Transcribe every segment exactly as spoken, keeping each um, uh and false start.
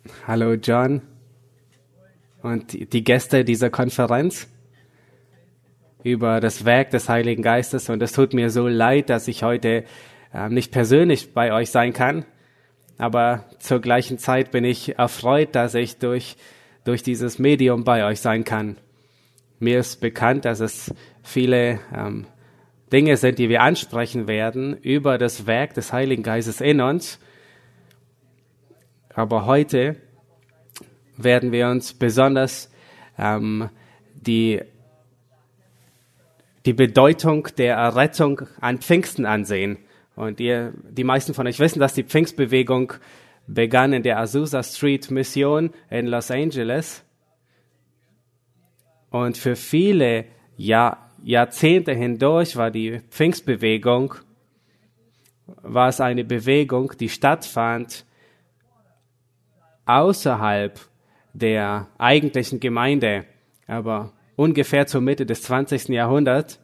Hallo John und die Gäste dieser Konferenz über das Werk des Heiligen Geistes. Und es tut mir so leid, dass ich heute äh, nicht persönlich bei euch sein kann. Aber zur gleichen Zeit bin ich erfreut, dass ich durch, durch dieses Medium bei euch sein kann. Mir ist bekannt, dass es viele ähm, Dinge sind, die wir ansprechen werden über das Werk des Heiligen Geistes in uns. Aber heute werden wir uns besonders ähm, die, die Bedeutung der Errettung an Pfingsten ansehen. Und ihr, die meisten von euch wissen, dass die Pfingstbewegung begann in der Azusa Street Mission in Los Angeles. Und für viele Jahr, Jahrzehnte hindurch war die Pfingstbewegung, war es eine Bewegung, die stattfand außerhalb der eigentlichen Gemeinde, aber ungefähr zur Mitte des zwanzigsten Jahrhunderts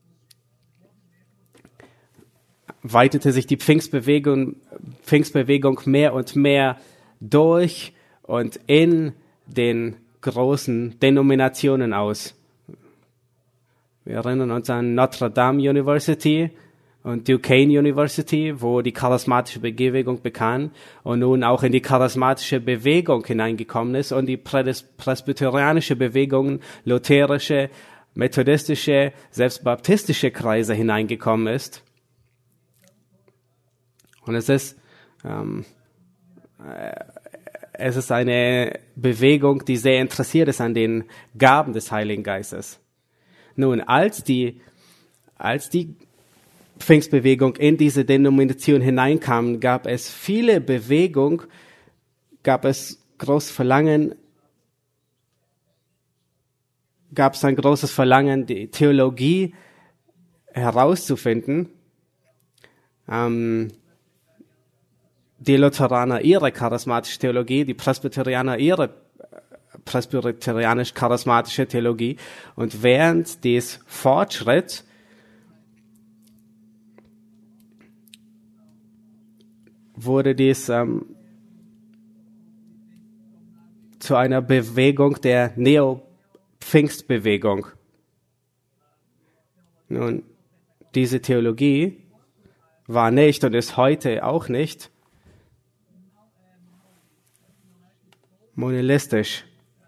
weitete sich die Pfingstbewegung, Pfingstbewegung mehr und mehr durch und in den großen Denominationen aus. Wir erinnern uns an Notre Dame University und Duquesne University, wo die charismatische Bewegung begann und nun auch in die charismatische Bewegung hineingekommen ist und die presbyterianische Bewegung, lutherische, methodistische, selbst baptistische Kreise hineingekommen ist. Und es ist, ähm, es ist eine Bewegung, die sehr interessiert ist an den Gaben des Heiligen Geistes. Nun, als die, als die Pfingstbewegung in diese Denomination hineinkam, gab es viele Bewegung, gab es großes Verlangen, gab es ein großes Verlangen, die Theologie herauszufinden. Ähm, die Lutheraner ihre charismatische Theologie, die Presbyterianer ihre presbyterianisch-charismatische Theologie. Und während des Fortschritts wurde dies ähm, zu einer Bewegung der Neo-Pfingstbewegung. Nun, diese Theologie war nicht und ist heute auch nicht monolithisch.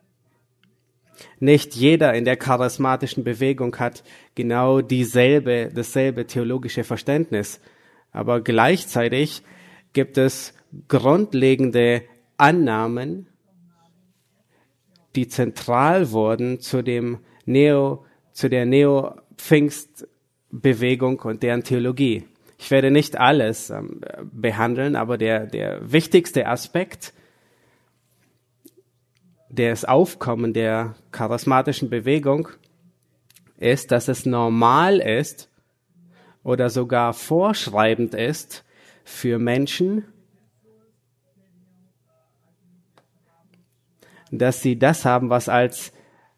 Nicht jeder in der charismatischen Bewegung hat genau dieselbe, dasselbe theologische Verständnis, aber gleichzeitig gibt es grundlegende Annahmen, die zentral wurden zu dem Neo, zu der Neo-Pfingst-Bewegung und deren Theologie. Ich werde nicht alles ähm, behandeln, aber der, der wichtigste Aspekt des Aufkommen der charismatischen Bewegung ist, dass es normal ist oder sogar vorschreibend ist für Menschen, dass sie das haben, was als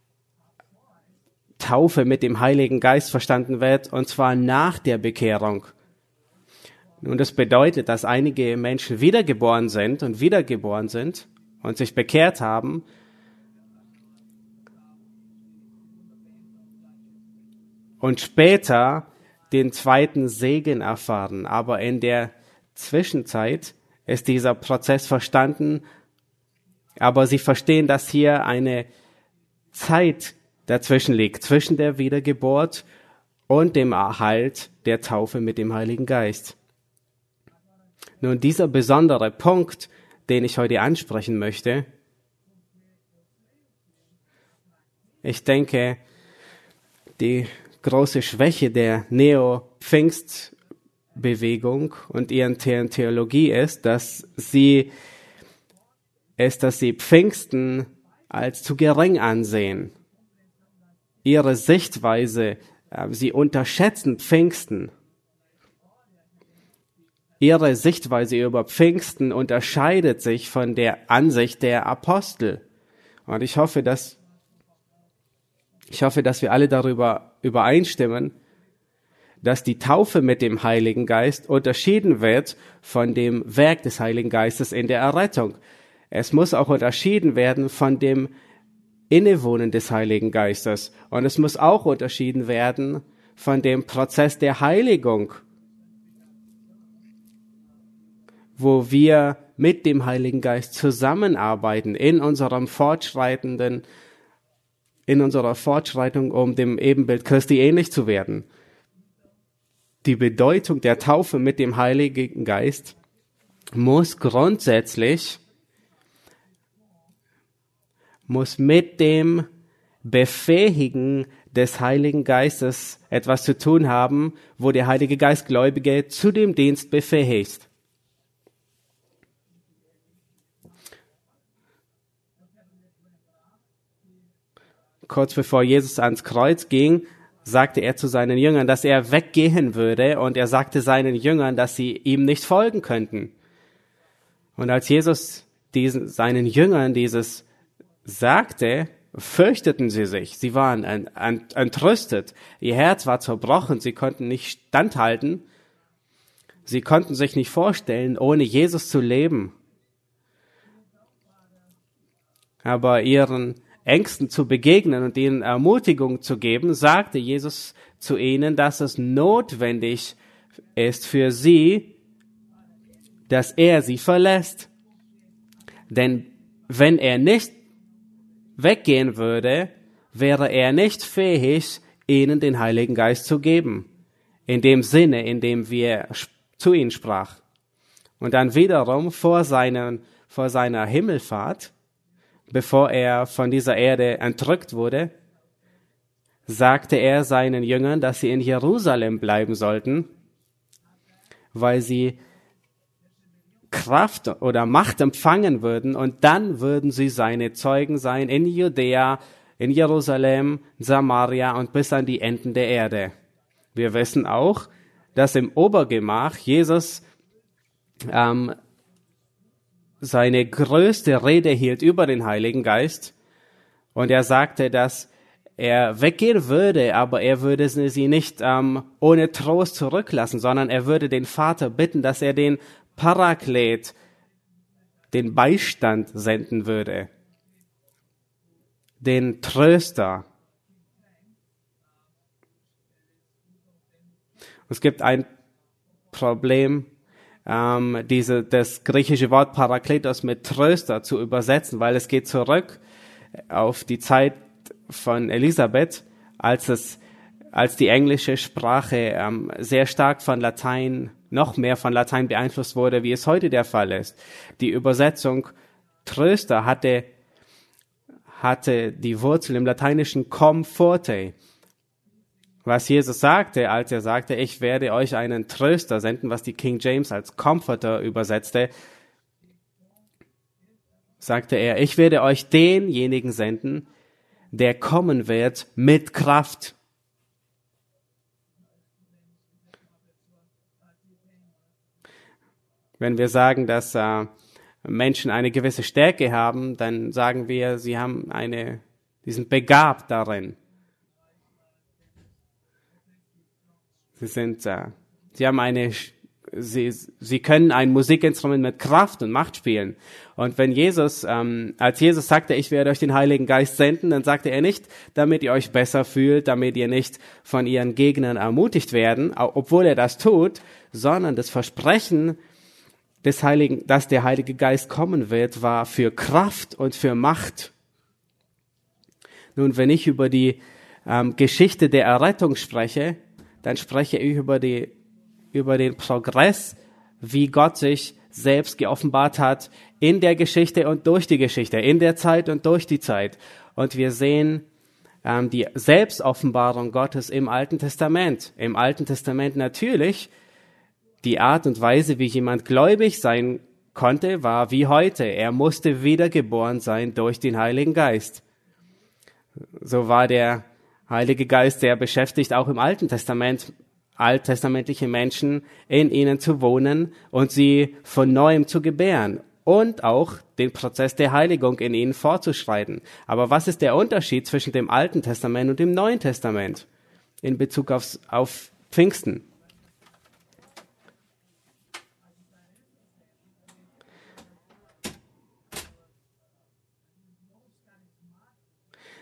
Taufe mit dem Heiligen Geist verstanden wird, und zwar nach der Bekehrung. Nun, das bedeutet, dass einige Menschen wiedergeboren sind und wiedergeboren sind und sich bekehrt haben, und später den zweiten Segen erfahren. Aber in der Zwischenzeit ist dieser Prozess verstanden, aber sie verstehen, dass hier eine Zeit dazwischen liegt, zwischen der Wiedergeburt und dem Erhalt der Taufe mit dem Heiligen Geist. Nun, dieser besondere Punkt, den ich heute ansprechen möchte, ich denke, die große Schwäche der Neo-Pfingst-Bewegung und ihren Theologie ist, dass sie ist, dass sie Pfingsten als zu gering ansehen. Ihre Sichtweise, äh, sie unterschätzen Pfingsten. Ihre Sichtweise über Pfingsten unterscheidet sich von der Ansicht der Apostel. Und ich hoffe, dass Ich hoffe, dass wir alle darüber übereinstimmen, dass die Taufe mit dem Heiligen Geist unterschieden wird von dem Werk des Heiligen Geistes in der Errettung. es muss auch unterschieden werden von dem Innewohnen des Heiligen Geistes. Und es muss auch unterschieden werden von dem Prozess der Heiligung, wo wir mit dem Heiligen Geist zusammenarbeiten in unserem fortschreitenden, in unserer Fortschreitung, um dem Ebenbild Christi ähnlich zu werden. Die Bedeutung der Taufe mit dem Heiligen Geist muss grundsätzlich, muss mit dem Befähigen des Heiligen Geistes etwas zu tun haben, wo der Heilige Geist Gläubige zu dem Dienst befähigt. Kurz bevor Jesus ans Kreuz ging, sagte er zu seinen Jüngern, dass er weggehen würde, und er sagte seinen Jüngern, dass sie ihm nicht folgen könnten. Und als Jesus diesen, seinen Jüngern dieses sagte, fürchteten sie sich. Sie waren entrüstet. Ihr Herz war zerbrochen. Sie konnten nicht standhalten. Sie konnten sich nicht vorstellen, ohne Jesus zu leben. Aber ihren Ängsten zu begegnen und ihnen Ermutigung zu geben, sagte Jesus zu ihnen, dass es notwendig ist für sie, dass er sie verlässt. Denn wenn er nicht weggehen würde, wäre er nicht fähig, ihnen den Heiligen Geist zu geben. In dem Sinne, in dem wir zu ihnen sprach. Und dann wiederum vor, seinen, vor seiner Himmelfahrt, bevor er von dieser Erde entrückt wurde, sagte er seinen Jüngern, dass sie in Jerusalem bleiben sollten, weil sie Kraft oder Macht empfangen würden, und dann würden sie seine Zeugen sein in Judäa, in Jerusalem, Samaria und bis an die Enden der Erde. Wir wissen auch, dass im Obergemach Jesus ähm, seine größte Rede hielt über den Heiligen Geist, und er sagte, dass er weggehen würde, aber er würde sie nicht ähm, ohne Trost zurücklassen, sondern er würde den Vater bitten, dass er den Paraklet, den Beistand senden würde, den Tröster. Es gibt ein Problem, ähm, diese, das griechische Wort Parakletos mit Tröster zu übersetzen, weil es geht zurück auf die Zeit von Elisabeth, als es, als die englische Sprache ähm, sehr stark von Latein, noch mehr von Latein beeinflusst wurde, wie es heute der Fall ist. Die Übersetzung Tröster hatte, hatte die Wurzel im Lateinischen Comforte. Was Jesus sagte, als er sagte, ich werde euch einen Tröster senden, was die King James als Comforter übersetzte, sagte er, ich werde euch denjenigen senden, der kommen wird mit Kraft. Wenn wir sagen, dass äh, Menschen eine gewisse Stärke haben, dann sagen wir, sie haben eine, die sind begabt darin. Sie sind, äh, sie haben eine, sie, sie können ein Musikinstrument mit Kraft und Macht spielen. Und wenn Jesus, ähm, als Jesus sagte, ich werde euch den Heiligen Geist senden, dann sagte er nicht, damit ihr euch besser fühlt, damit ihr nicht von ihren Gegnern ermutigt werden, obwohl er das tut, sondern das Versprechen des Heiligen, dass der Heilige Geist kommen wird, war für Kraft und für Macht. Nun, wenn ich über die ähm, Geschichte der Errettung spreche, dann spreche ich über die, über den Progress, wie Gott sich selbst geoffenbart hat in der Geschichte und durch die Geschichte, in der Zeit und durch die Zeit. Und wir sehen ähm, die Selbstoffenbarung Gottes im Alten Testament. Im Alten Testament natürlich die Art und Weise, wie jemand gläubig sein konnte, war wie heute. Er musste wiedergeboren sein durch den Heiligen Geist. So war der Heilige Geist sehr beschäftigt, auch im Alten Testament, alttestamentliche Menschen in ihnen zu wohnen und sie von Neuem zu gebären und auch den Prozess der Heiligung in ihnen fortzuschreiten. Aber was ist der Unterschied zwischen dem Alten Testament und dem Neuen Testament in Bezug aufs, auf Pfingsten?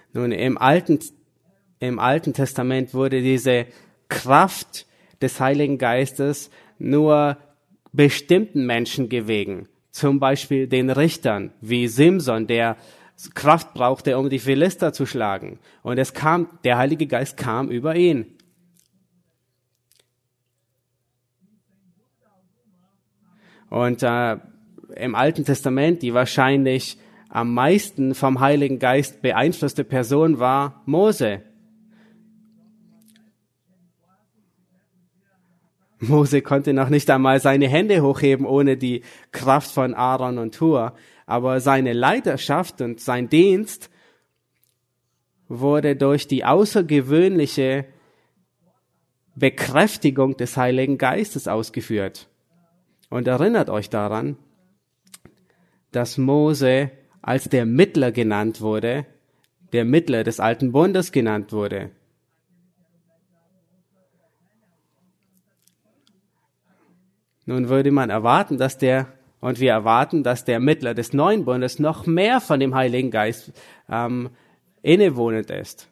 Nun, im Alten, im Alten Testament wurde diese Kraft des Heiligen Geistes nur bestimmten Menschen gewegen. Zum Beispiel den Richtern, wie Simson, der Kraft brauchte, um die Philister zu schlagen. Und es kam, der Heilige Geist kam über ihn. Und äh, im Alten Testament, die wahrscheinlich am meisten vom Heiligen Geist beeinflusste Person war Mose. Mose konnte noch nicht einmal seine Hände hochheben ohne die Kraft von Aaron und Hur. Aber seine Leiterschaft und sein Dienst wurde durch die außergewöhnliche Bekräftigung des Heiligen Geistes ausgeführt. Und erinnert euch daran, dass Mose als der Mittler genannt wurde, der Mittler des Alten Bundes genannt wurde. Nun würde man erwarten, dass der, und wir erwarten, dass der Mittler des Neuen Bundes noch mehr von dem Heiligen Geist ähm, innewohnend ist.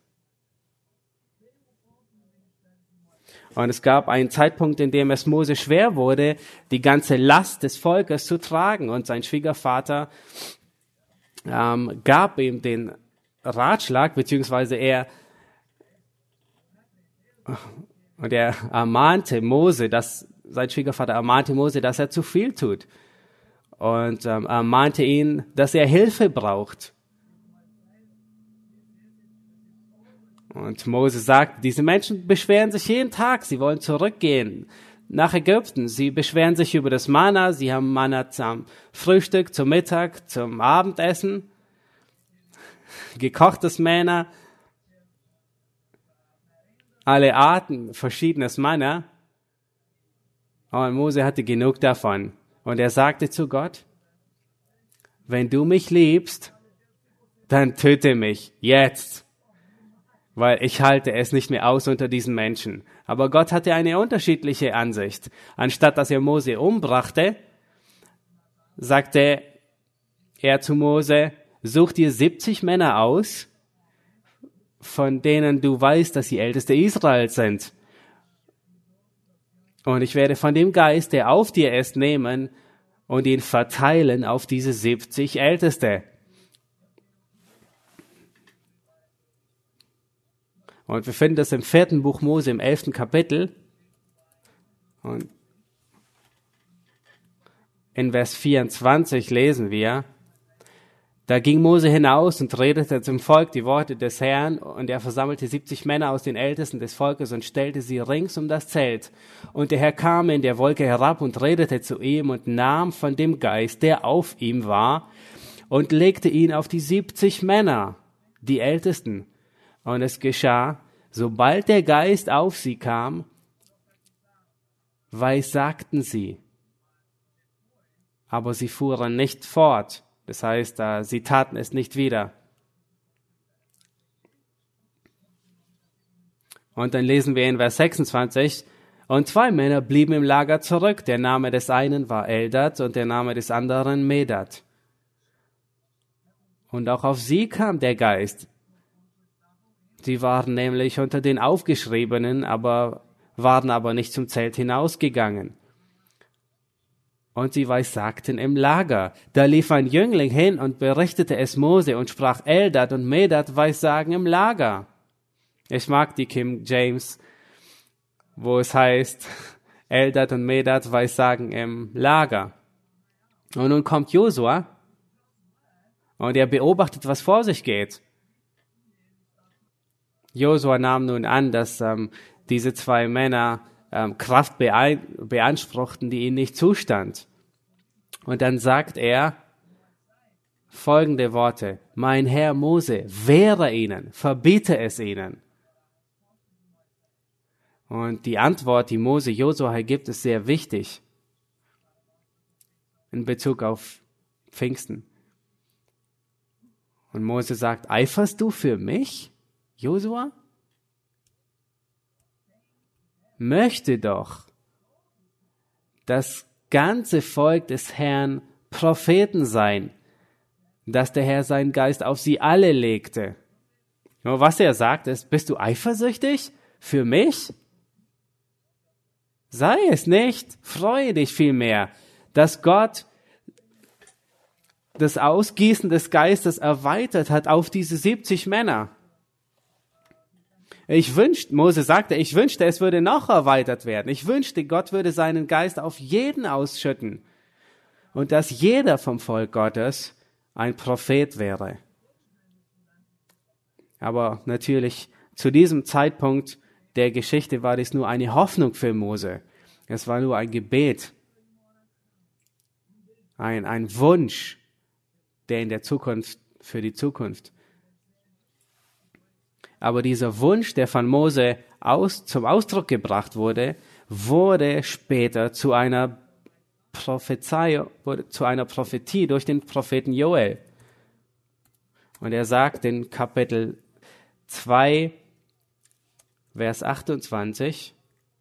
Und es gab einen Zeitpunkt, in dem es Mose schwer wurde, die ganze Last des Volkes zu tragen. Und sein Schwiegervater ähm, gab ihm den Ratschlag, beziehungsweise er, und er ermahnte Mose, dass sein Schwiegervater ermahnte Mose, dass er zu viel tut. Und ähm, ermahnte ihn, dass er Hilfe braucht. Und Mose sagt, diese Menschen beschweren sich jeden Tag, sie wollen zurückgehen nach Ägypten. Sie beschweren sich über das Manna, sie haben Manna zum Frühstück, zum Mittag, zum Abendessen, gekochtes Manna, alle Arten verschiedenes Manna. Und Mose hatte genug davon. Und er sagte zu Gott, wenn du mich liebst, dann töte mich jetzt. Weil ich halte es nicht mehr aus unter diesen Menschen. Aber Gott hatte eine unterschiedliche Ansicht. Anstatt dass er Mose umbrachte, sagte er zu Mose, such dir siebzig Männer aus, von denen du weißt, dass sie Älteste Israels sind. Und ich werde von dem Geist, der auf dir ist, nehmen und ihn verteilen auf diese siebzig Älteste. Und wir finden das im vierten Buch Mose, im elften Kapitel. Und in Vers vierundzwanzig lesen wir, da ging Mose hinaus und redete zum Volk die Worte des Herrn, und er versammelte siebzig Männer aus den Ältesten des Volkes und stellte sie rings um das Zelt. Und der Herr kam in der Wolke herab und redete zu ihm und nahm von dem Geist, der auf ihm war, und legte ihn auf die siebzig Männer, die Ältesten. Und es geschah, sobald der Geist auf sie kam, weissagten sie. Aber sie fuhren nicht fort. Das heißt, sie taten es nicht wieder. Und dann lesen wir in Vers sechsundzwanzig, und zwei Männer blieben im Lager zurück. Der Name des einen war Eldad und der Name des anderen Medad. Und auch auf sie kam der Geist. Sie waren nämlich unter den Aufgeschriebenen, aber waren aber nicht zum Zelt hinausgegangen. Und sie weissagten im Lager. Da lief ein Jüngling hin und berichtete es Mose und sprach, Eldad und Medad weissagen im Lager. Ich mag die King James, wo es heißt, Eldad und Medad weissagen im Lager. Und nun kommt Josua und er beobachtet, was vor sich geht. Josua nahm nun an, dass ähm, diese zwei Männer ähm, Kraft beein- beanspruchten, die ihnen nicht zustand. Und dann sagt er folgende Worte, mein Herr Mose, wehre ihnen, verbiete es ihnen. Und die Antwort, die Mose Josua gibt, ist sehr wichtig in Bezug auf Pfingsten. Und Mose sagt, eiferst du für mich, Josua? Möchte doch das ganze Volk des Herrn Propheten sein, dass der Herr seinen Geist auf sie alle legte. Und was er sagt ist, bist du eifersüchtig für mich? Sei es nicht, freue dich vielmehr, dass Gott das Ausgießen des Geistes erweitert hat auf diese siebzig Männer. Ich wünschte, Mose sagte, ich wünschte, es würde noch erweitert werden. Ich wünschte, Gott würde seinen Geist auf jeden ausschütten und dass jeder vom Volk Gottes ein Prophet wäre. Aber natürlich, zu diesem Zeitpunkt der Geschichte war dies nur eine Hoffnung für Mose. Es war nur ein Gebet, ein, ein Wunsch, der in der Zukunft, für die Zukunft. Aber dieser Wunsch, der von Mose aus, zum Ausdruck gebracht wurde, wurde später zu einer Prophezeiung, wurde zu einer Prophetie durch den Propheten Joel. Und er sagt in Kapitel zwei, Vers achtundzwanzig,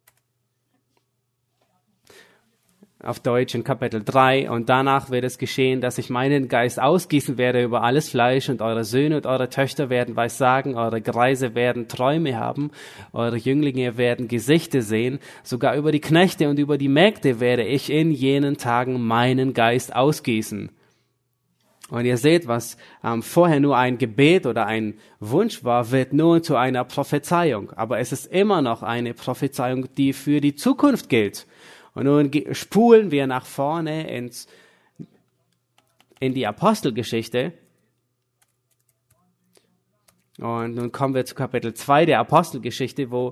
auf Deutsch in Kapitel drei, und danach wird es geschehen, dass ich meinen Geist ausgießen werde über alles Fleisch, und eure Söhne und eure Töchter werden Weissagen, eure Greise werden Träume haben, eure Jünglinge werden Gesichter sehen, sogar über die Knechte und über die Mägde werde ich in jenen Tagen meinen Geist ausgießen. Und ihr seht, was ähm, vorher nur ein Gebet oder ein Wunsch war, wird nun zu einer Prophezeiung. Aber es ist immer noch eine Prophezeiung, die für die Zukunft gilt. Und nun spulen wir nach vorne ins, in die Apostelgeschichte. Und nun kommen wir zu Kapitel zwei der Apostelgeschichte, wo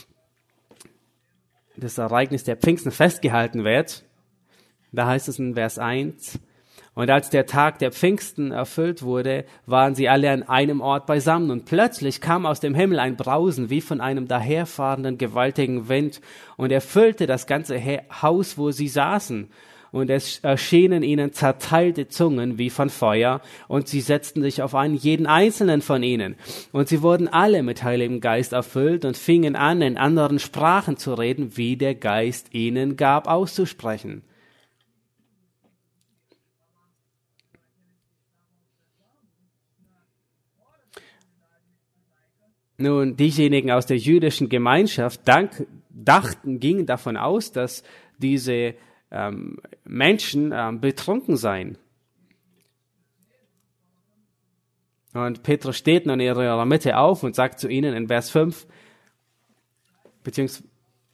das Ereignis der Pfingsten festgehalten wird. Da heißt es in Vers eins, und als der Tag der Pfingsten erfüllt wurde, waren sie alle an einem Ort beisammen. Und plötzlich kam aus dem Himmel ein Brausen wie von einem daherfahrenden gewaltigen Wind und erfüllte das ganze Haus, wo sie saßen. Und es erschienen ihnen zerteilte Zungen wie von Feuer, und sie setzten sich auf einen jeden einzelnen von ihnen. Und sie wurden alle mit Heiligem Geist erfüllt und fingen an, in anderen Sprachen zu reden, wie der Geist ihnen gab, auszusprechen. Nun, diejenigen aus der jüdischen Gemeinschaft dank, dachten, gingen davon aus, dass diese ähm, Menschen ähm, betrunken seien. Und Petrus steht nun in ihrer Mitte auf und sagt zu ihnen in Vers fünf, beziehungsweise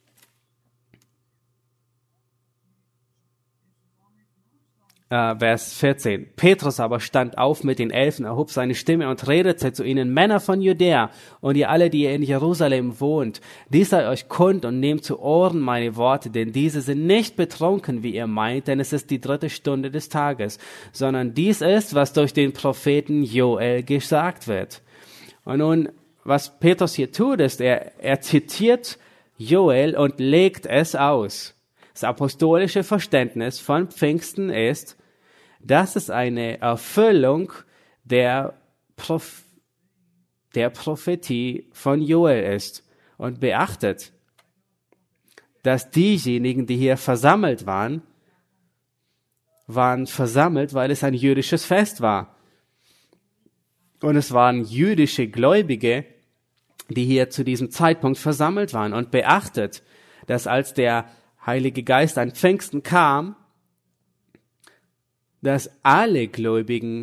Äh, Vers vierzehn. Petrus aber stand auf mit den Elfen, erhob seine Stimme und redete zu ihnen, Männer von Judäa und ihr alle, die ihr in Jerusalem wohnt, dies sei euch kund und nehmt zu Ohren meine Worte, denn diese sind nicht betrunken, wie ihr meint, denn es ist die dritte Stunde des Tages, sondern dies ist, was durch den Propheten Joel gesagt wird. Und nun, was Petrus hier tut, ist, er, er zitiert Joel und legt es aus. Das apostolische Verständnis von Pfingsten ist, dass es eine Erfüllung der, Proph- der Prophetie von Joel ist. Und beachtet, dass diejenigen, die hier versammelt waren, waren versammelt, weil es ein jüdisches Fest war. Und es waren jüdische Gläubige, die hier zu diesem Zeitpunkt versammelt waren. Und beachtet, dass als der Heilige Geist an Pfingsten kam, dass alle Gläubigen,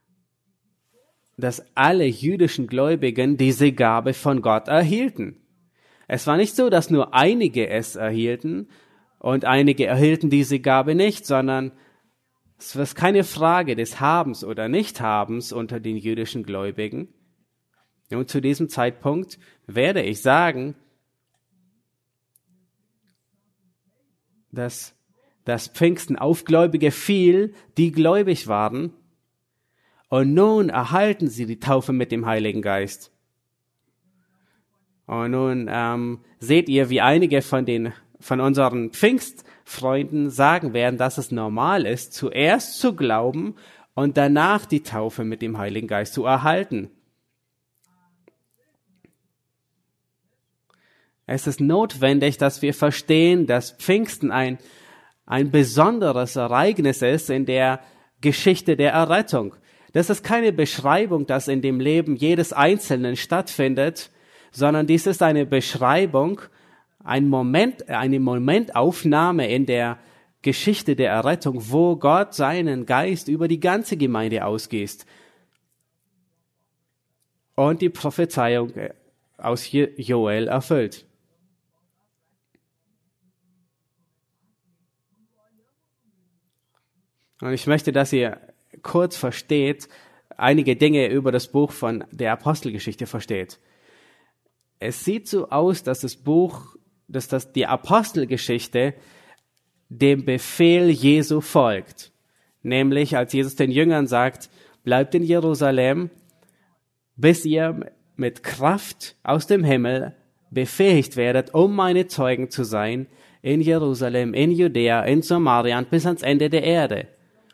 dass alle jüdischen Gläubigen diese Gabe von Gott erhielten. Es war nicht so, dass nur einige es erhielten und einige erhielten diese Gabe nicht, sondern es war keine Frage des Habens oder Nichthabens unter den jüdischen Gläubigen. Und zu diesem Zeitpunkt werde ich sagen, dass das Pfingsten auf Gläubige fiel, die gläubig waren, und nun erhalten sie die Taufe mit dem Heiligen Geist. Und nun ähm, seht ihr, wie einige von den von unseren Pfingstfreunden sagen werden, dass es normal ist, zuerst zu glauben und danach die Taufe mit dem Heiligen Geist zu erhalten. Es ist notwendig, dass wir verstehen, dass Pfingsten ein, ein besonderes Ereignis ist in der Geschichte der Errettung. Das ist keine Beschreibung, das in dem Leben jedes Einzelnen stattfindet, sondern dies ist eine Beschreibung, ein Moment, eine Momentaufnahme in der Geschichte der Errettung, wo Gott seinen Geist über die ganze Gemeinde ausgießt und die Prophezeiung aus Joel erfüllt. Und ich möchte, dass ihr kurz versteht, einige Dinge über das Buch von der Apostelgeschichte versteht. Es sieht so aus, dass das Buch, dass das die Apostelgeschichte dem Befehl Jesu folgt. Nämlich, als Jesus den Jüngern sagt, bleibt in Jerusalem, bis ihr mit Kraft aus dem Himmel befähigt werdet, um meine Zeugen zu sein, in Jerusalem, in Judäa, in Samaria und bis ans Ende der Erde.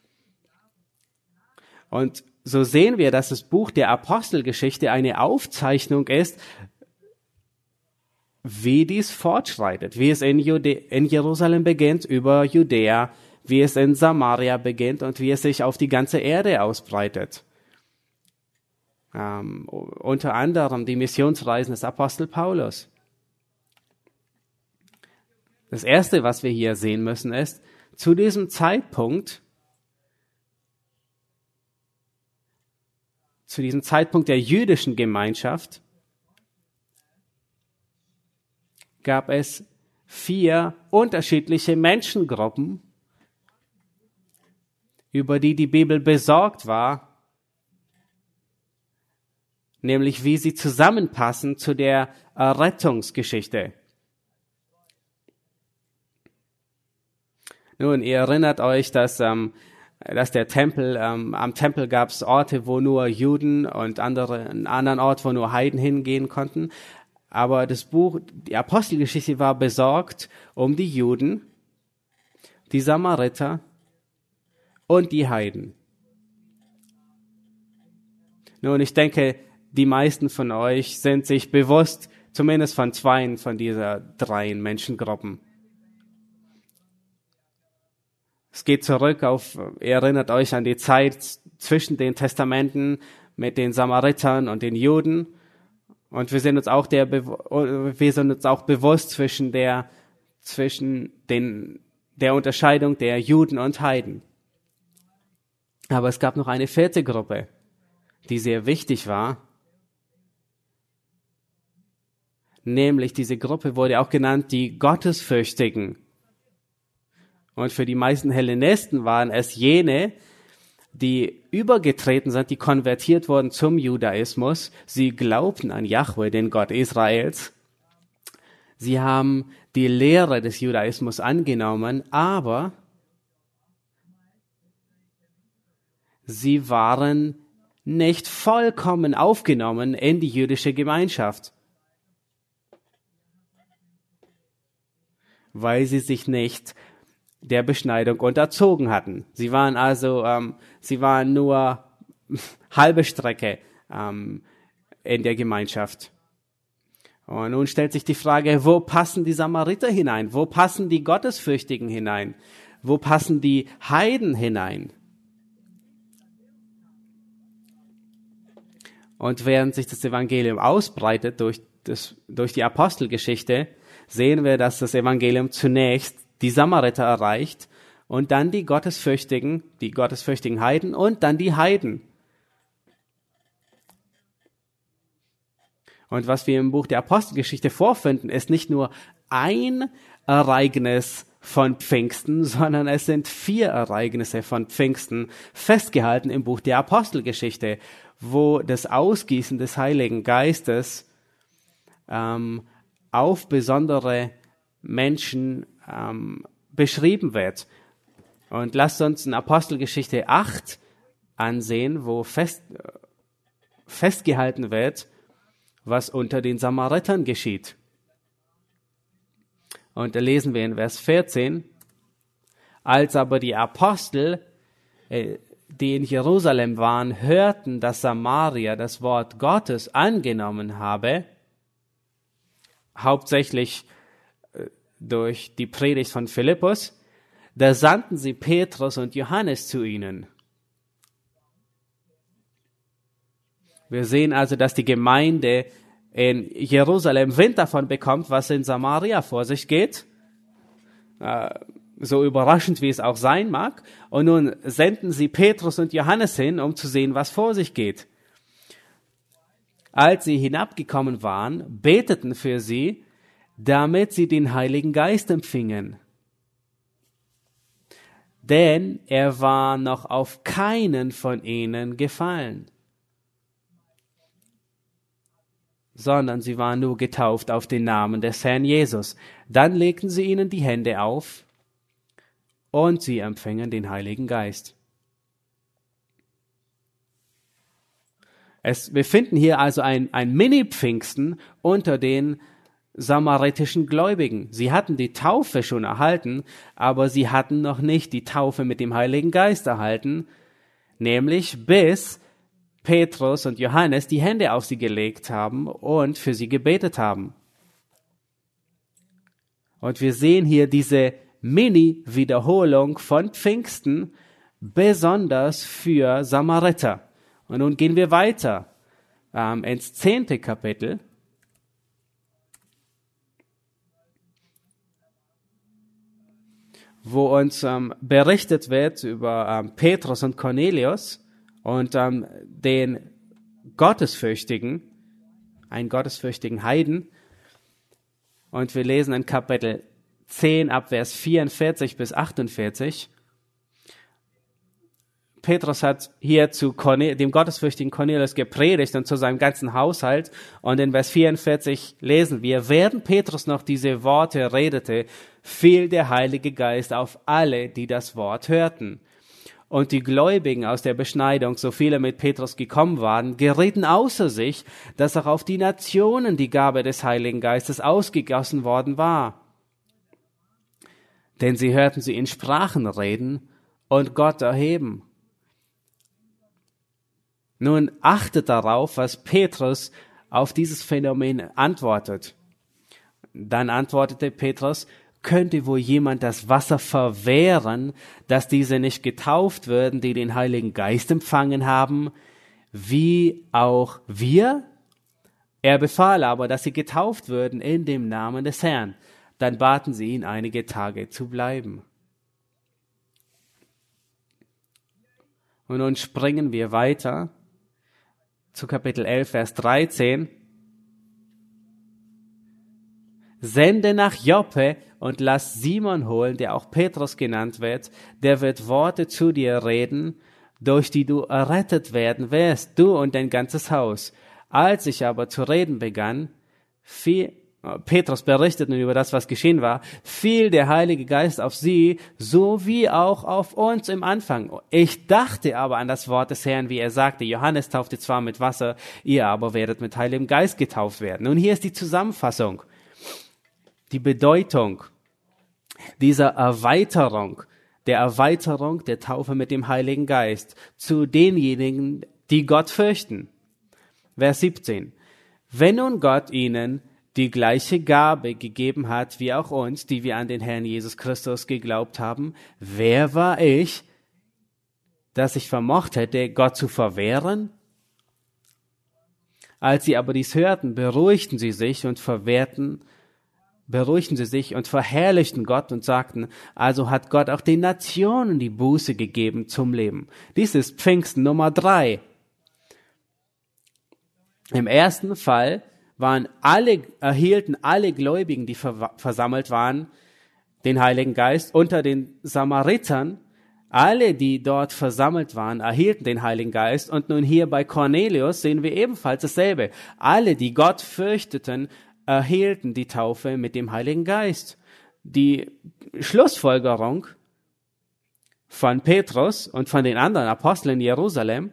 Und so sehen wir, dass das Buch der Apostelgeschichte eine Aufzeichnung ist, wie dies fortschreitet, wie es in, Jude- in Jerusalem beginnt, über Judäa, wie es in Samaria beginnt und wie es sich auf die ganze Erde ausbreitet. Ähm, unter anderem die Missionsreisen des Apostel Paulus. Das Erste, was wir hier sehen müssen, ist, zu diesem Zeitpunkt, zu diesem Zeitpunkt der jüdischen Gemeinschaft, gab es vier unterschiedliche Menschengruppen, über die die Bibel besorgt war, nämlich wie sie zusammenpassen zu der Errettungsgeschichte. Nun, ihr erinnert euch, dass, ähm, dass der Tempel, ähm, am Tempel gab es Orte, wo nur Juden und andere, einen anderen Ort, wo nur Heiden hingehen konnten. Aber das Buch, die Apostelgeschichte war besorgt um die Juden, die Samariter und die Heiden. Nun, ich denke, die meisten von euch sind sich bewusst, zumindest von zweien von dieser drei Menschengruppen. Es geht zurück auf, ihr erinnert euch an die Zeit zwischen den Testamenten mit den Samaritern und den Juden. Und wir sind uns auch der, wir sind uns auch bewusst zwischen der, zwischen den, der Unterscheidung der Juden und Heiden. Aber es gab noch eine vierte Gruppe, die sehr wichtig war. Nämlich diese Gruppe wurde auch genannt die Gottesfürchtigen. Und für die meisten Hellenisten waren es jene, die übergetreten sind, die konvertiert wurden zum Judaismus. Sie glaubten an Jahwe, den Gott Israels. Sie haben die Lehre des Judaismus angenommen, aber sie waren nicht vollkommen aufgenommen in die jüdische Gemeinschaft, weil sie sich nicht der Beschneidung unterzogen hatten. Sie waren also, ähm, sie waren nur halbe Strecke ähm, in der Gemeinschaft. Und nun stellt sich die Frage, wo passen die Samariter hinein? Wo passen die Gottesfürchtigen hinein? Wo passen die Heiden hinein? Und während sich das Evangelium ausbreitet durch, das, durch die Apostelgeschichte, sehen wir, dass das Evangelium zunächst die Samariter erreicht und dann die Gottesfürchtigen, die gottesfürchtigen Heiden und dann die Heiden. Und was wir im Buch der Apostelgeschichte vorfinden, ist nicht nur ein Ereignis von Pfingsten, sondern es sind vier Ereignisse von Pfingsten festgehalten im Buch der Apostelgeschichte, wo das Ausgießen des Heiligen Geistes ähm, auf besondere Menschen ähm, beschrieben wird. Und lasst uns in Apostelgeschichte acht ansehen, wo fest, festgehalten wird, was unter den Samaritern geschieht. Und da lesen wir in Vers vierzehn, als aber die Apostel, äh, die in Jerusalem waren, hörten, dass Samaria das Wort Gottes angenommen habe, hauptsächlich äh, durch die Predigt von Philippus, da sandten sie Petrus und Johannes zu ihnen. Wir sehen also, dass die Gemeinde in Jerusalem Wind davon bekommt, was in Samaria vor sich geht. Äh, so überraschend, wie es auch sein mag. Und nun senden sie Petrus und Johannes hin, um zu sehen, was vor sich geht. Als sie hinabgekommen waren, beteten für sie, damit sie den Heiligen Geist empfingen. Denn er war noch auf keinen von ihnen gefallen, sondern sie waren nur getauft auf den Namen des Herrn Jesus. Dann legten sie ihnen die Hände auf und sie empfingen den Heiligen Geist. Es, wir finden hier also ein, ein Mini-Pfingsten unter den samaritischen Gläubigen. Sie hatten die Taufe schon erhalten, aber sie hatten noch nicht die Taufe mit dem Heiligen Geist erhalten, nämlich bis Petrus und Johannes die Hände auf sie gelegt haben und für sie gebetet haben. Und wir sehen hier diese Mini-Wiederholung von Pfingsten, besonders für Samariter. Und nun gehen wir weiter ähm, ins zehnte Kapitel. Wo uns ähm, berichtet wird über ähm, Petrus und Cornelius und ähm, den Gottesfürchtigen, einen gottesfürchtigen Heiden. Und wir lesen in Kapitel zehn ab Vers vierundvierzig bis achtundvierzig. Petrus hat hier zu Cornel- dem gottesfürchtigen Cornelius gepredigt und zu seinem ganzen Haushalt. Und in Vers vierundvierzig lesen wir, während Petrus noch diese Worte redete, fiel der Heilige Geist auf alle, die das Wort hörten. Und die Gläubigen aus der Beschneidung, so viele mit Petrus gekommen waren, gerieten außer sich, dass auch auf die Nationen die Gabe des Heiligen Geistes ausgegossen worden war. Denn sie hörten sie in Sprachen reden und Gott erheben. Nun achtet darauf, was Petrus auf dieses Phänomen antwortet. Dann antwortete Petrus, könnte wohl jemand das Wasser verwehren, dass diese nicht getauft würden, die den Heiligen Geist empfangen haben, wie auch wir? Er befahl aber, dass sie getauft würden in dem Namen des Herrn. Dann baten sie ihn, einige Tage zu bleiben. Und nun springen wir weiter zu Kapitel elf, Vers dreizehn. Sende nach Joppe und lass Simon holen, der auch Petrus genannt wird. Der wird Worte zu dir reden, durch die du errettet werden wirst, du und dein ganzes Haus. Als ich aber zu reden begann, fiel, Petrus berichtet nun über das, was geschehen war, fiel der Heilige Geist auf sie, so wie auch auf uns im Anfang. Ich dachte aber an das Wort des Herrn, wie er sagte, Johannes taufte zwar mit Wasser, ihr aber werdet mit Heiligem Geist getauft werden. Nun hier ist die Zusammenfassung, die Bedeutung dieser Erweiterung, der Erweiterung der Taufe mit dem Heiligen Geist zu denjenigen, die Gott fürchten. Vers siebzehn. Wenn nun Gott ihnen die gleiche Gabe gegeben hat, wie auch uns, die wir an den Herrn Jesus Christus geglaubt haben, wer war ich, dass ich vermocht hätte, Gott zu verwehren? Als sie aber dies hörten, beruhigten sie sich und verwehrten, beruhigten sie sich und verherrlichten Gott und sagten, also hat Gott auch den Nationen die Buße gegeben zum Leben. Dies ist Pfingsten Nummer drei. Im ersten Fall waren alle, erhielten alle Gläubigen, die ver- versammelt waren, den Heiligen Geist. Unter den Samaritern, alle, die dort versammelt waren, erhielten den Heiligen Geist. Und nun hier bei Cornelius sehen wir ebenfalls dasselbe. Alle, die Gott fürchteten, erhielten die Taufe mit dem Heiligen Geist. Die Schlussfolgerung von Petrus und von den anderen Aposteln in Jerusalem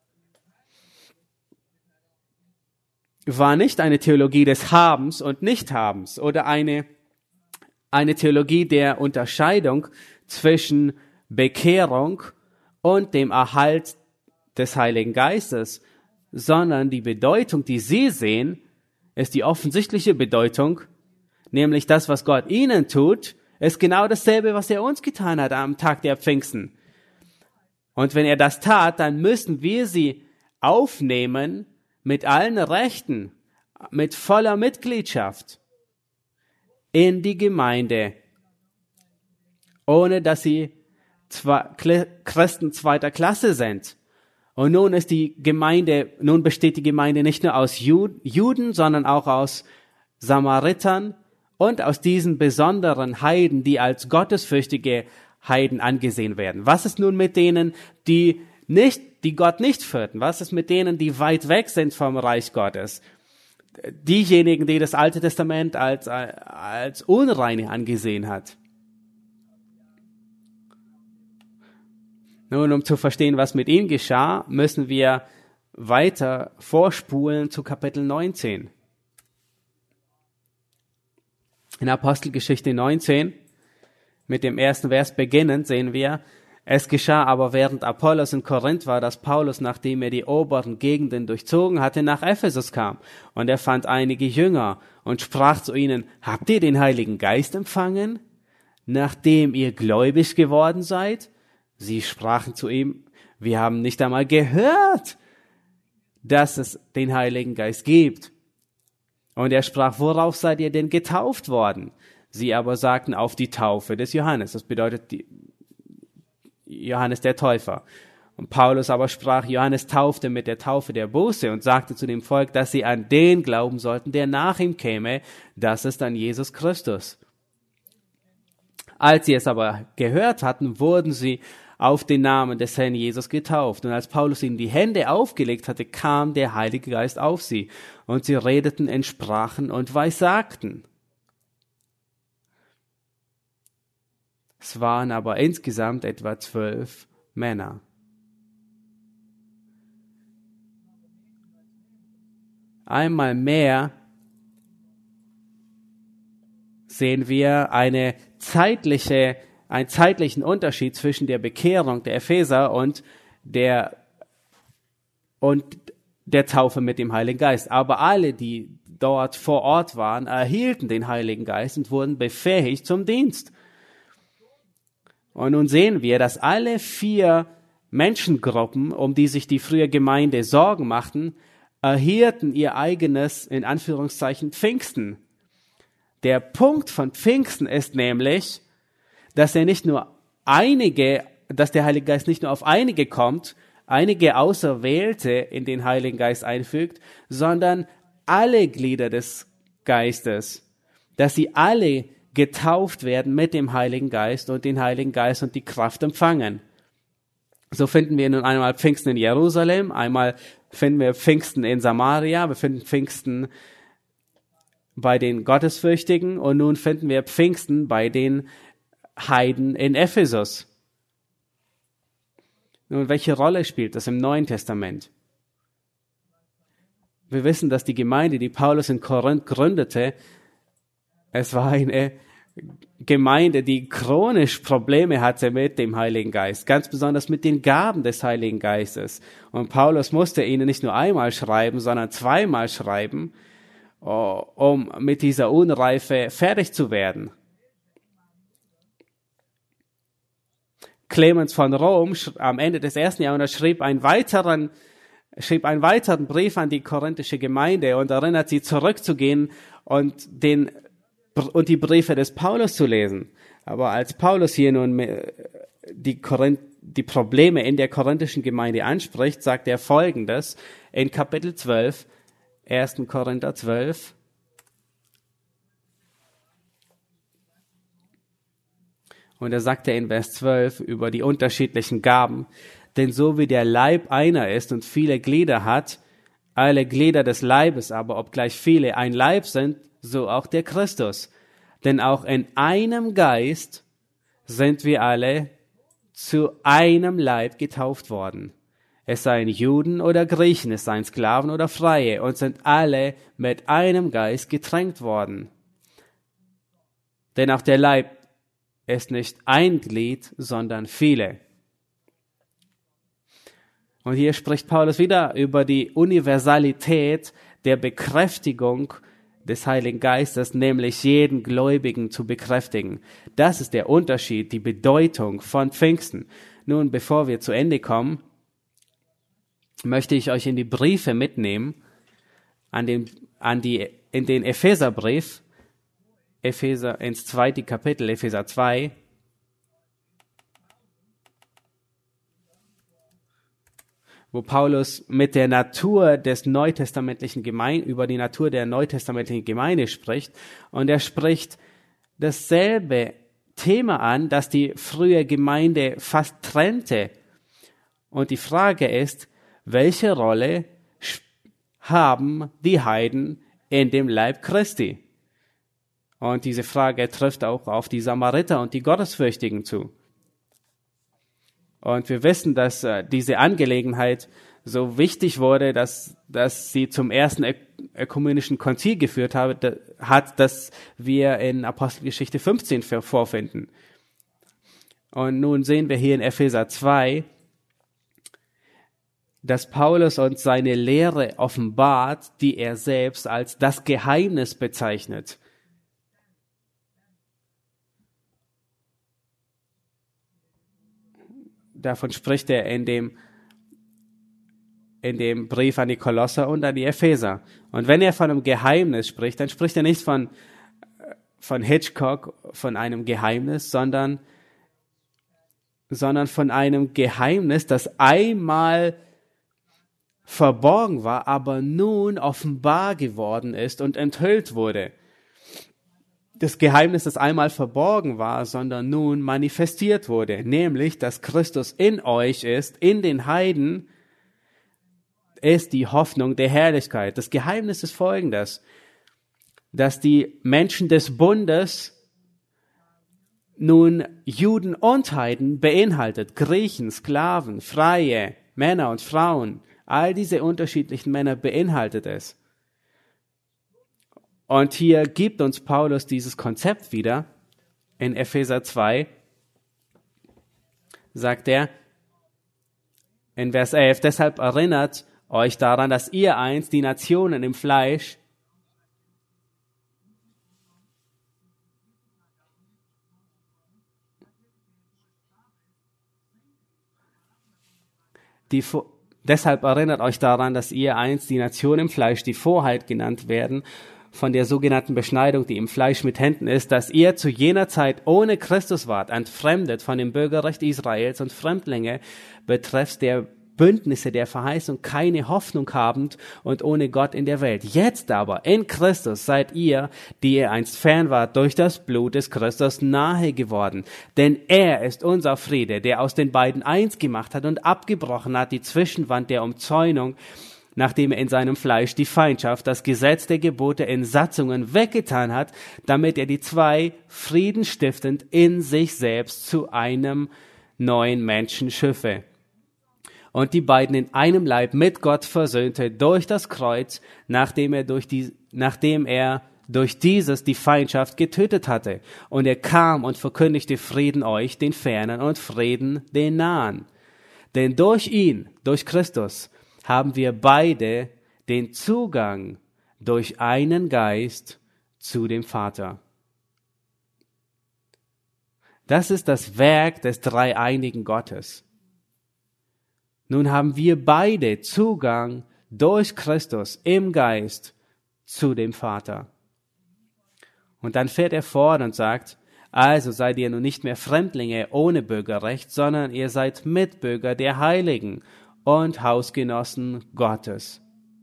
war nicht eine Theologie des Habens und Nichthabens oder eine, eine Theologie der Unterscheidung zwischen Bekehrung und dem Erhalt des Heiligen Geistes, sondern die Bedeutung, die sie sehen, ist die offensichtliche Bedeutung, nämlich das, was Gott ihnen tut, ist genau dasselbe, was er uns getan hat am Tag der Pfingsten. Und wenn er das tat, dann müssen wir sie aufnehmen mit allen Rechten, mit voller Mitgliedschaft in die Gemeinde, ohne dass sie zwei, Christen zweiter Klasse sind. Und nun ist die Gemeinde, nun besteht die Gemeinde nicht nur aus Juden, sondern auch aus Samaritern und aus diesen besonderen Heiden, die als gottesfürchtige Heiden angesehen werden. Was ist nun mit denen, die nicht, die Gott nicht fürchten? Was ist mit denen, die weit weg sind vom Reich Gottes? Diejenigen, die das Alte Testament als, als unreine angesehen hat. Nun, um zu verstehen, was mit ihnen geschah, müssen wir weiter vorspulen zu Kapitel neunzehn. In Apostelgeschichte neunzehn, mit dem ersten Vers beginnend, sehen wir, es geschah aber während Apollos in Korinth war, dass Paulus, nachdem er die oberen Gegenden durchzogen hatte, nach Ephesus kam. Und er fand einige Jünger und sprach zu ihnen, habt ihr den Heiligen Geist empfangen, nachdem ihr gläubig geworden seid? Sie sprachen zu ihm, wir haben nicht einmal gehört, dass es den Heiligen Geist gibt. Und er sprach, worauf seid ihr denn getauft worden? Sie aber sagten, auf die Taufe des Johannes. Das bedeutet die, Johannes der Täufer. Und Paulus aber sprach, Johannes taufte mit der Taufe der Buße und sagte zu dem Volk, dass sie an den glauben sollten, der nach ihm käme, das ist an Jesus Christus. Als sie es aber gehört hatten, wurden sie auf den Namen des Herrn Jesus getauft. Und als Paulus ihnen die Hände aufgelegt hatte, kam der Heilige Geist auf sie. Und sie redeten in Sprachen und weissagten. Es waren aber insgesamt etwa zwölf Männer. Einmal mehr sehen wir eine zeitliche einen zeitlichen Unterschied zwischen der Bekehrung der Epheser und der, und der Taufe mit dem Heiligen Geist. Aber alle, die dort vor Ort waren, erhielten den Heiligen Geist und wurden befähigt zum Dienst. Und nun sehen wir, dass alle vier Menschengruppen, um die sich die frühe Gemeinde Sorgen machten, erhielten ihr eigenes, in Anführungszeichen, Pfingsten. Der Punkt von Pfingsten ist nämlich, dass er nicht nur einige, dass der Heilige Geist nicht nur auf einige kommt, einige Auserwählte in den Heiligen Geist einfügt, sondern alle Glieder des Geistes, dass sie alle getauft werden mit dem Heiligen Geist und den Heiligen Geist und die Kraft empfangen. So finden wir nun einmal Pfingsten in Jerusalem, einmal finden wir Pfingsten in Samaria, wir finden Pfingsten bei den Gottesfürchtigen und nun finden wir Pfingsten bei den Heiden in Ephesus. Nun, welche Rolle spielt das im Neuen Testament? Wir wissen, dass die Gemeinde, die Paulus in Korinth gründete, es war eine Gemeinde, die chronisch Probleme hatte mit dem Heiligen Geist, ganz besonders mit den Gaben des Heiligen Geistes. Und Paulus musste ihnen nicht nur einmal schreiben, sondern zweimal schreiben, um mit dieser Unreife fertig zu werden. Clemens von Rom am Ende des ersten Jahrhunderts schrieb einen weiteren, schrieb einen weiteren Brief an die korinthische Gemeinde und erinnert sie zurückzugehen und den, und die Briefe des Paulus zu lesen. Aber als Paulus hier nun die, Korinth, die Probleme in der korinthischen Gemeinde anspricht, sagt er Folgendes in Kapitel zwölf, ersten Korinther zwölf. Und er sagte in Vers zwölf über die unterschiedlichen Gaben, denn so wie der Leib einer ist und viele Glieder hat, alle Glieder des Leibes aber, obgleich viele ein Leib sind, so auch der Christus. Denn auch in einem Geist sind wir alle zu einem Leib getauft worden. Es seien Juden oder Griechen, es seien Sklaven oder Freie, und sind alle mit einem Geist getränkt worden. Denn auch der Leib ist nicht ein Glied, sondern viele. Und hier spricht Paulus wieder über die Universalität der Bekräftigung des Heiligen Geistes, nämlich jeden Gläubigen zu bekräftigen. Das ist der Unterschied, die Bedeutung von Pfingsten. Nun, bevor wir zu Ende kommen, möchte ich euch in die Briefe mitnehmen, an den, an die, in den Epheserbrief, Epheser, ins zweite Kapitel, Epheser zwei, wo Paulus mit der Natur des neutestamentlichen Gemeinde, über die Natur der neutestamentlichen Gemeinde spricht. Und er spricht dasselbe Thema an, das die frühe Gemeinde fast trennte. Und die Frage ist, welche Rolle haben die Heiden in dem Leib Christi? Und diese Frage trifft auch auf die Samariter und die Gottesfürchtigen zu. Und wir wissen, dass äh, diese Angelegenheit so wichtig wurde, dass, dass sie zum ersten ökumenischen Konzil geführt habe, da, hat, das wir in Apostelgeschichte fünfzehn vorfinden. Und nun sehen wir hier in Epheser zwei, dass Paulus uns seine Lehre offenbart, die er selbst als das Geheimnis bezeichnet. Davon spricht er in dem, in dem Brief an die Kolosser und an die Epheser. Und wenn er von einem Geheimnis spricht, dann spricht er nicht von, von Hitchcock, von einem Geheimnis, sondern, sondern von einem Geheimnis, das einmal verborgen war, aber nun offenbar geworden ist und enthüllt wurde. Das Geheimnis, das einmal verborgen war, sondern nun manifestiert wurde, nämlich, dass Christus in euch ist, in den Heiden, ist die Hoffnung der Herrlichkeit. Das Geheimnis ist folgendes, dass die Menschen des Bundes nun Juden und Heiden beinhaltet, Griechen, Sklaven, Freie, Männer und Frauen, all diese unterschiedlichen Männer beinhaltet es. Und hier gibt uns Paulus dieses Konzept wieder. In Epheser zwei sagt er in Vers elf, deshalb erinnert euch daran, dass ihr einst die Nationen im Fleisch die deshalb erinnert euch daran, dass ihr einst die Nationen im Fleisch, die Vorheit genannt werden, von der sogenannten Beschneidung, die im Fleisch mit Händen ist, dass ihr zu jener Zeit ohne Christus wart, entfremdet von dem Bürgerrecht Israels und Fremdlinge betreffs der Bündnisse der Verheißung, keine Hoffnung habend und ohne Gott in der Welt. Jetzt aber in Christus seid ihr, die ihr einst fern wart, durch das Blut des Christus nahe geworden. Denn er ist unser Friede, der aus den beiden eins gemacht hat und abgebrochen hat die Zwischenwand der Umzäunung, nachdem er in seinem Fleisch die Feindschaft, das Gesetz der Gebote in Satzungen weggetan hat, damit er die zwei friedenstiftend in sich selbst zu einem neuen Menschen schiffe. Und die beiden in einem Leib mit Gott versöhnte durch das Kreuz, nachdem er durch die, nachdem er durch dieses die Feindschaft getötet hatte. Und er kam und verkündigte Frieden euch, den Fernen, und Frieden den Nahen. Denn durch ihn, durch Christus, haben wir beide den Zugang durch einen Geist zu dem Vater. Das ist das Werk des dreieinigen Gottes. Nun haben wir beide Zugang durch Christus im Geist zu dem Vater. Und dann fährt er fort und sagt, also seid ihr nun nicht mehr Fremdlinge ohne Bürgerrecht, sondern ihr seid Mitbürger der Heiligen und Hausgenossen Gottes.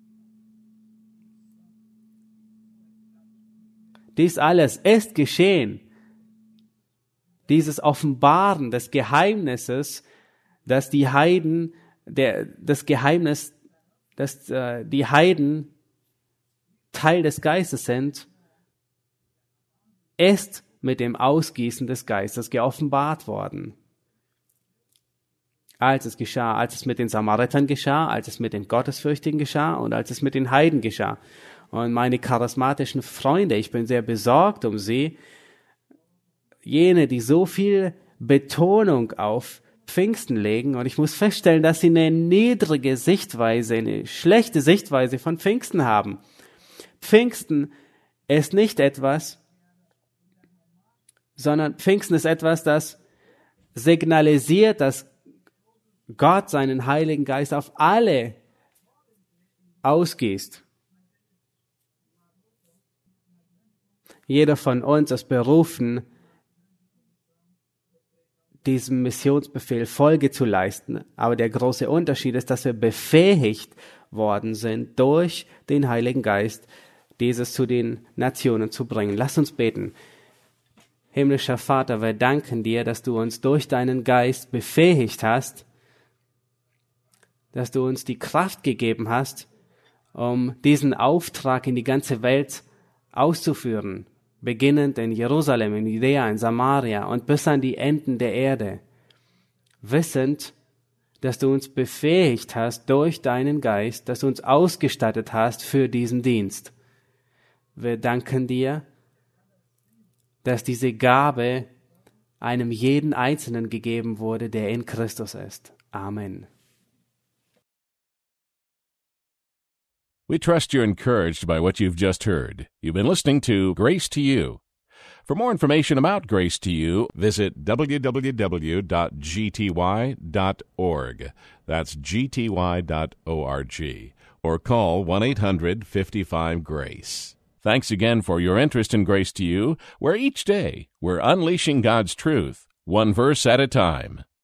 Dies alles ist geschehen. Dieses Offenbaren des Geheimnisses, dass die Heiden, der, das Geheimnis, dass äh, die Heiden Teil des Geistes sind, ist mit dem Ausgießen des Geistes geoffenbart worden. Als es geschah, als es mit den Samaritern geschah, als es mit den Gottesfürchtigen geschah und als es mit den Heiden geschah. Und meine charismatischen Freunde, ich bin sehr besorgt um sie, jene, die so viel Betonung auf Pfingsten legen, und ich muss feststellen, dass sie eine niedrige Sichtweise, eine schlechte Sichtweise von Pfingsten haben. Pfingsten ist nicht etwas, sondern Pfingsten ist etwas, das signalisiert, dass Gott seinen Heiligen Geist auf alle ausgießt. Jeder von uns ist berufen, diesem Missionsbefehl Folge zu leisten. Aber der große Unterschied ist, dass wir befähigt worden sind, durch den Heiligen Geist dieses zu den Nationen zu bringen. Lass uns beten. Himmlischer Vater, wir danken dir, dass du uns durch deinen Geist befähigt hast, dass du uns die Kraft gegeben hast, um diesen Auftrag in die ganze Welt auszuführen, beginnend in Jerusalem, in Judäa, in Samaria und bis an die Enden der Erde, wissend, dass du uns befähigt hast durch deinen Geist, dass du uns ausgestattet hast für diesen Dienst. Wir danken dir, dass diese Gabe einem jeden Einzelnen gegeben wurde, der in Christus ist. Amen. We trust you're encouraged by what you've just heard. You've been listening to Grace to You. For more information about Grace to You, visit w w w dot g t y dot org. That's g t y dot org. Or call one eight hundred fifty-five GRACE. Thanks again for your interest in Grace to You, where each day we're unleashing God's truth, one verse at a time.